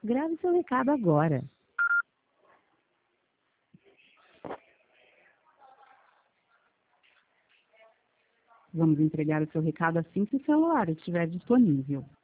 Grave seu recado agora. Vamos entregar o seu recado assim que o celular estiver disponível.